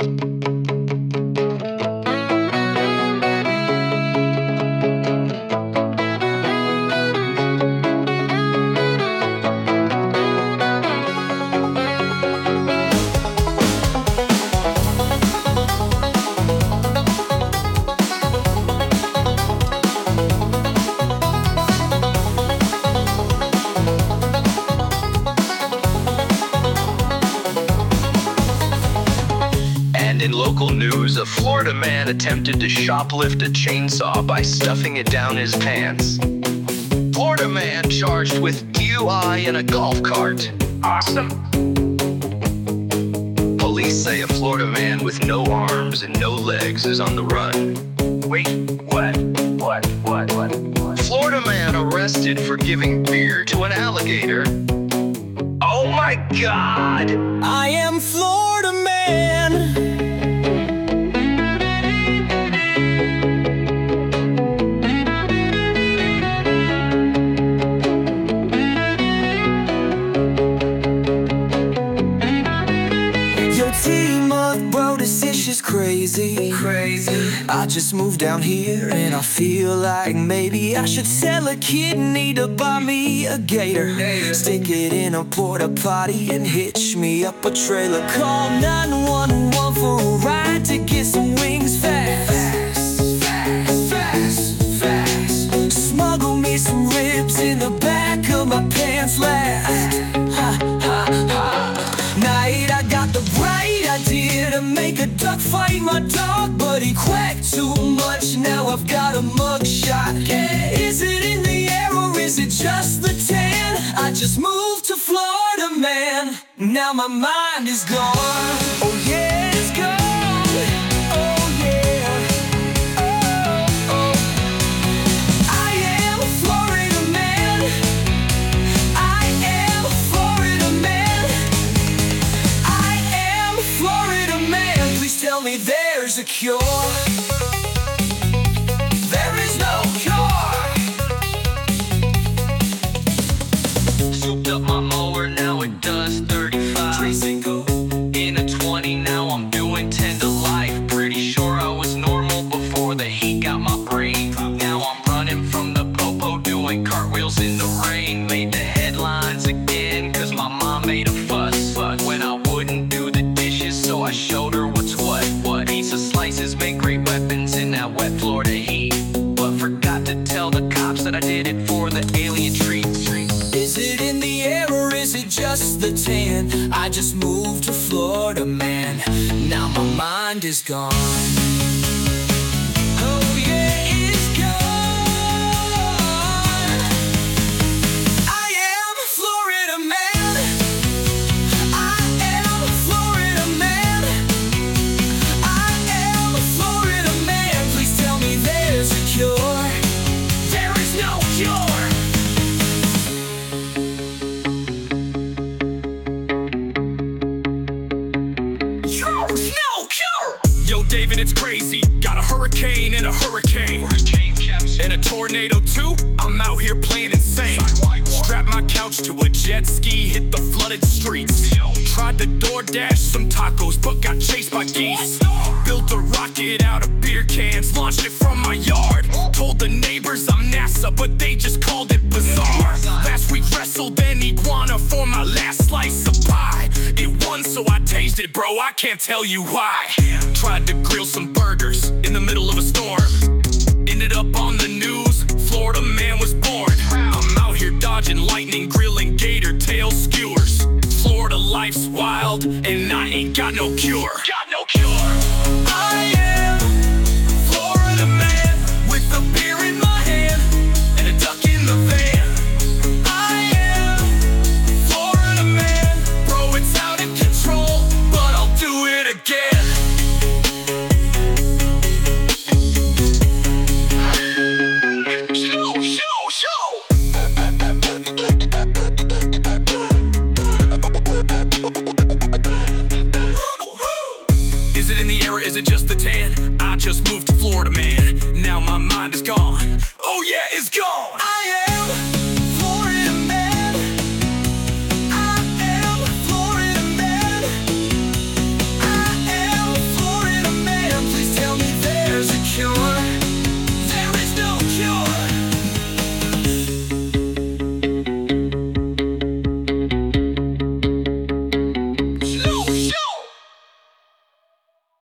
In local news, a Florida man attempted to shoplift a chainsaw by stuffing it down his pants. Florida man charged with DUI in a golf cart. Awesome. Police say a Florida man with no arms and no legs is on the run. Wait, what? Florida man arrested for giving beer to an alligator. Oh my God! I am Florida man. Team up, bro, this ish is crazy. I just moved down here and I feel like maybe I should sell a kidney to buy me a gator. Stick it in a porta potty and hitch me up a trailer. Call 911 for a ride to get some wings fast. Smuggle me some ribs in the back of my pants last. Night, I got the bright idea to make a duck fight my dog, but he quacked too much, now I've got a mugshot. Is it in the air or is it just the tan? I just moved to Florida, man. Now my mind is gone. Oh yeah, it's gone. Oh yeah. Oh. I am a Florida man. I am a Florida man. I am a Florida man. Please tell me there's a cure. There is no cure. Souped up my mower, now it does 35. In a 20, now I'm doing 10 to life. Pretty sure I was normal before the heat got my brain. Now I'm running from the popo, doing cartwheels in the rain. Made the headlines again, cause my mom made a fuss. But when I wouldn't do the dishes, so I showed her what's what. Pizza slices make great weapons in that wet Florida heat. But forgot to tell the cops that I did it for the alien treat. Is it in the air or is it just the tan? I just moved to Florida, man. Now my mind is gone. Oh yeah, it's gone. I am a Florida man. I am a Florida man. I am a Florida man. Please tell me there's a cure. There is no cure. Yo, David, it's crazy. Got a hurricane and a hurricane. And a tornado too. I'm out here playing insane. Strapped my couch to a jet ski, hit the flooded streets. Tried to DoorDash some tacos, but got chased by geese. Built a rocket out of beer cans, launched it from my yard. Told the neighbors I'm NASA, but they just called it bizarre. Last week wrestled an iguana for my last slice of pie. It won, so I tasted it, bro, I can't tell you why. Tried to grill some burgers in the middle of a storm. Ended up on the news, Florida man was born. I'm out here dodging lightning, grilling gator tail skewers. Florida life's wild, and I ain't got no cure. I am Florida man, with a beer in my hand and a duck in the van. I am Florida man, bro, it's out of control, but I'll do it again. Is it in the air or is it just the tan? I just moved to Florida, man. Now my mind is gone. Oh yeah, it's gone. I am Florida man. I am Florida man. I am you want.